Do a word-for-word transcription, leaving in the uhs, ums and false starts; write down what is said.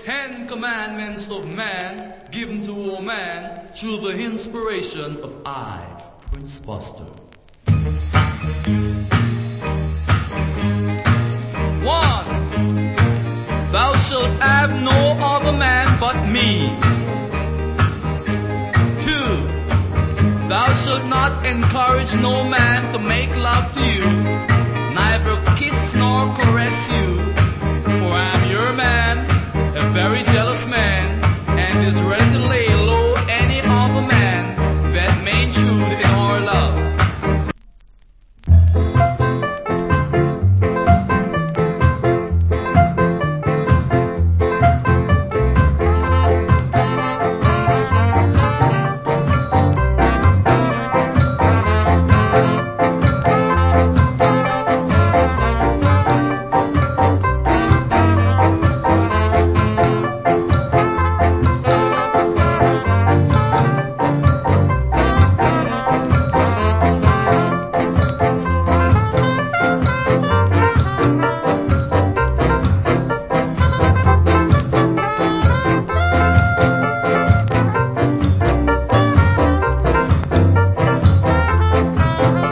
Ten Commandments of man given to all man through the inspiration of I, Prince Buster. One, thou shalt have no other man but me. Two, thou shalt not encourage no man to make love to you, neither kiss nor caress